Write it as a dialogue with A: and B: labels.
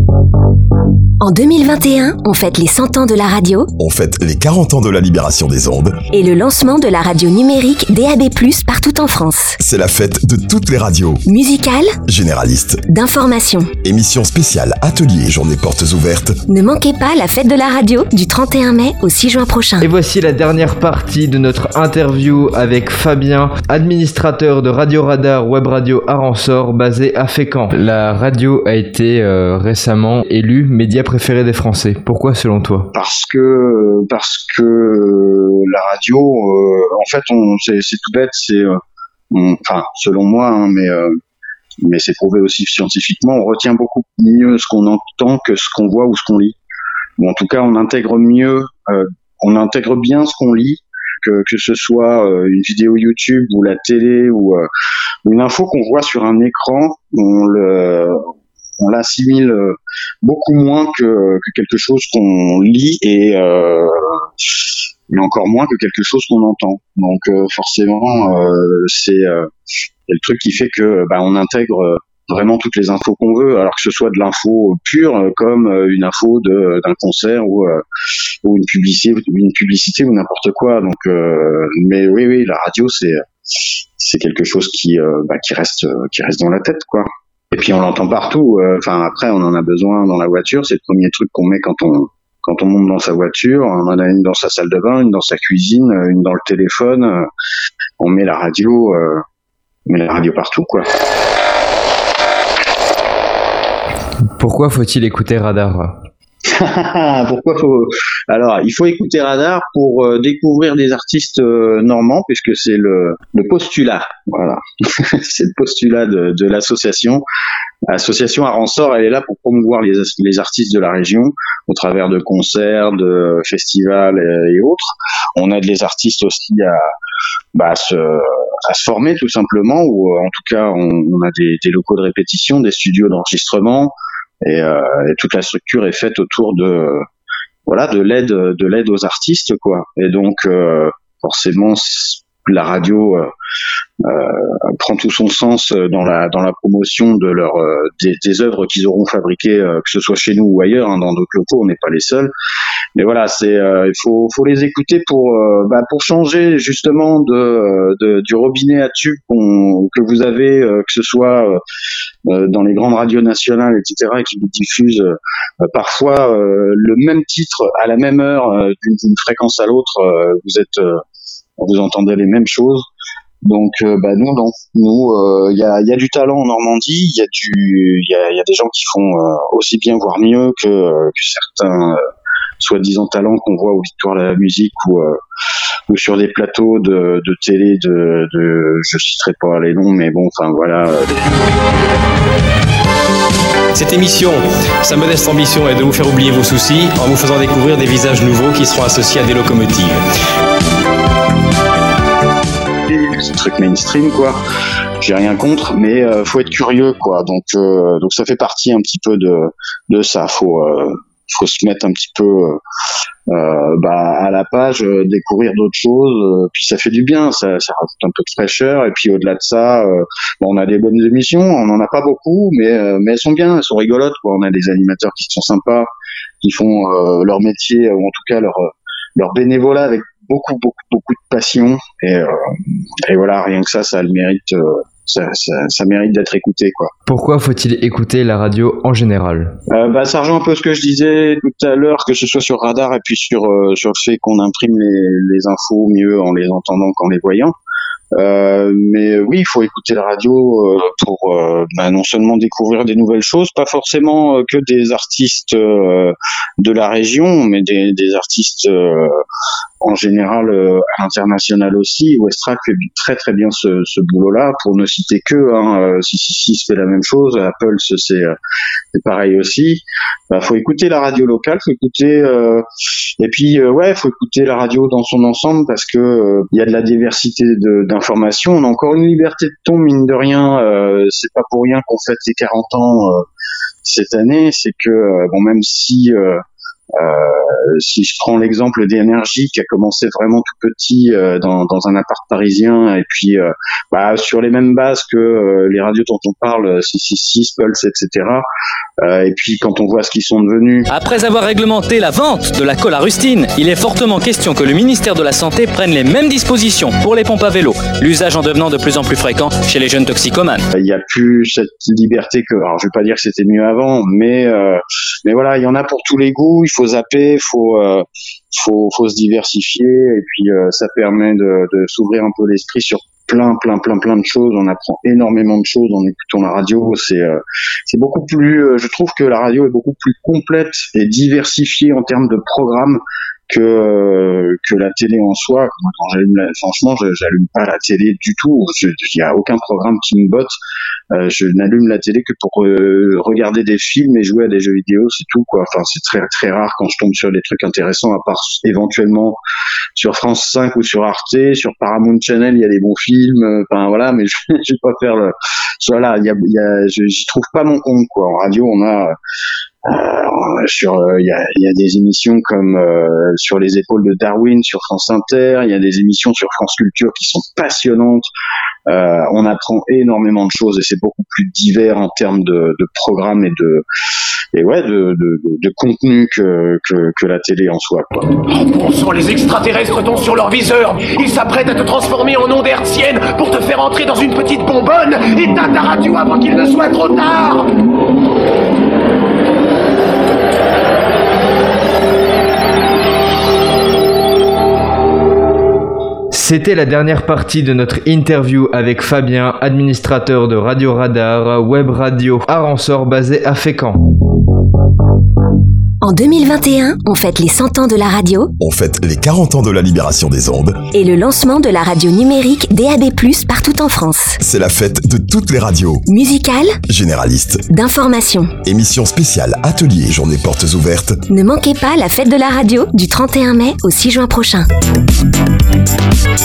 A: En 2021, on fête les 100 ans de la radio.
B: On fête les 40 ans de la libération des ondes.
A: Et le lancement de la radio numérique DAB+, partout en France.
B: C'est la fête de toutes les radios.
A: Musicales,
B: généralistes,
A: d'information.
B: Émissions spéciales, ateliers et journées portes ouvertes.
A: Ne manquez pas la fête de la radio du 31 mai au 6 juin prochain.
C: Et voici la dernière partie de notre interview avec Fabien, administrateur de Radio Radar Web Radio Aransor, basé à Fécamp. La radio a été récemment élue média préféré des Français. Pourquoi selon toi ?
D: Parce que la radio, en fait, c'est tout bête, enfin selon moi, hein, mais c'est prouvé aussi scientifiquement, on retient beaucoup mieux ce qu'on entend que ce qu'on voit ou ce qu'on lit. Bon, en tout cas, on intègre bien ce qu'on lit, que ce soit une vidéo YouTube ou la télé ou une info qu'on voit sur un écran, on l'assimile beaucoup moins que quelque chose qu'on lit et encore moins que quelque chose qu'on entend. Donc forcément, c'est le truc qui fait que on intègre vraiment toutes les infos qu'on veut, alors que ce soit de l'info pure comme une info d'un concert ou une publicité ou n'importe quoi. Donc mais oui, la radio c'est quelque chose qui reste dans la tête, quoi. Et puis on l'entend partout. Après, on en a besoin dans la voiture. C'est le premier truc qu'on met quand on monte dans sa voiture. On en a une dans sa salle de bain, une dans sa cuisine, une dans le téléphone. On met la radio partout, quoi.
C: Pourquoi faut-il écouter Radar ?
D: Alors, il faut écouter Radar pour découvrir des artistes normands, puisque c'est le postulat. Voilà, c'est le postulat de l'association. L'association Aransor, elle est là pour promouvoir les artistes de la région au travers de concerts, de festivals et autres. On aide les artistes aussi à se former tout simplement, ou en tout cas on a des locaux de répétition, des studios d'enregistrement. Et toute la structure est faite autour de l'aide aux artistes, quoi. Et donc forcément la radio prend tout son sens dans la promotion de des œuvres qu'ils auront fabriquées, que ce soit chez nous ou ailleurs, hein, dans d'autres locaux, on n'est pas les seuls. Mais voilà, il faut les écouter pour changer justement du robinet à tube que vous avez, que ce soit dans les grandes radios nationales, etc., et qui vous diffusent parfois le même titre à la même heure d'une fréquence à l'autre. Vous entendez les mêmes choses. Donc nous non, il y a du talent en Normandie, il y a des gens qui font aussi bien voire mieux que certains soi-disant talents qu'on voit aux Victoires de la musique ou sur des plateaux de télé je citerai pas les noms, mais bon, enfin voilà.
E: Cette émission, sa modeste ambition est de vous faire oublier vos soucis en vous faisant découvrir des visages nouveaux qui seront associés à des locomotives.
D: C'est truc mainstream, quoi. J'ai rien contre, mais faut être curieux, quoi. Donc ça fait partie un petit peu de ça. Faut se mettre un petit peu à la page, découvrir d'autres choses, puis ça fait du bien, ça rajoute un peu de fraîcheur. Et puis au-delà de ça, on a des bonnes émissions, on n'en a pas beaucoup, mais elles sont bien, elles sont rigolotes, quoi. On a des animateurs qui sont sympas, qui font leur métier, ou en tout cas leur bénévolat avec beaucoup de passion, et voilà, rien que ça le mérite. Ça mérite d'être écouté, quoi.
C: Pourquoi faut-il écouter la radio en général ?
D: Ça rejoint un peu ce que je disais tout à l'heure, que ce soit sur Radar et puis sur le fait qu'on imprime les infos mieux en les entendant qu'en les voyant. Mais oui, il faut écouter la radio pour non seulement découvrir des nouvelles choses, pas forcément que des artistes de la région, mais des artistes en général à l'international aussi. Westrack fait très très bien ce boulot-là, pour ne citer que si fait la même chose, Apple c'est pareil aussi. Faut écouter la radio locale, faut écouter et puis faut écouter la radio dans son ensemble, parce que il y a de la diversité d'informations. On a encore une liberté de ton, mine de rien. C'est pas pour rien qu'on fête les 40 ans cette année. C'est que même si Si je prends l'exemple d'Énergie qui a commencé vraiment tout petit dans un appart parisien et puis sur les mêmes bases que les radios dont on parle, 666, Pulse, etc. Et puis quand on voit ce qu'ils sont devenus.
F: Après avoir réglementé la vente de la colle à rustine, il est fortement question que le ministère de la Santé prenne les mêmes dispositions pour les pompes à vélo, l'usage en devenant de plus en plus fréquent chez les jeunes toxicomanes.
D: Il n'y a plus cette liberté que, alors je vais pas dire que c'était mieux avant, mais voilà, il y en a pour tous les goûts, il faut zapper, faut se diversifier et puis ça permet de s'ouvrir un peu l'esprit sur plein de choses. On apprend énormément de choses en écoutant la radio. C'est beaucoup plus, je trouve que la radio est beaucoup plus complète et diversifiée en termes de programmes que la télé en soi. Quand franchement, j'allume pas la télé du tout. Il y a aucun programme qui me botte. Je n'allume la télé que pour regarder des films et jouer à des jeux vidéo, c'est tout, quoi. Enfin, c'est très très rare quand je tombe sur des trucs intéressants, à part éventuellement sur France 5 ou sur Arte. Sur Paramount Channel, il y a des bons films. Enfin voilà, mais je vais pas faire le. Voilà, j'y trouve pas mon compte, quoi. En radio, on a il y a des émissions comme sur les épaules de Darwin sur France Inter, il y a des émissions sur France Culture qui sont passionnantes. On apprend énormément de choses et c'est beaucoup plus divers en termes de programmes et de contenu que la télé en soi, quoi.
G: Oh bon sang, les extraterrestres tombent sur leur viseur. Ils s'apprêtent à te transformer en onde hertzienne pour te faire entrer dans une petite bonbonne. Éteins ta radio avant qu'il ne soit trop tard.
C: C'était la dernière partie de notre interview avec Fabien, administrateur de Radio Radar, web radio Aransor basé à Fécamp.
A: En 2021, on fête les 100 ans de la radio.
B: On fête les 40 ans de la libération des ondes.
A: Et le lancement de la radio numérique DAB+, partout en France.
B: C'est la fête de toutes les radios.
A: Musicale,
B: généraliste,
A: d'information.
B: Émission spéciale, atelier et journée portes ouvertes.
A: Ne manquez pas la fête de la radio du 31 mai au 6 juin prochain.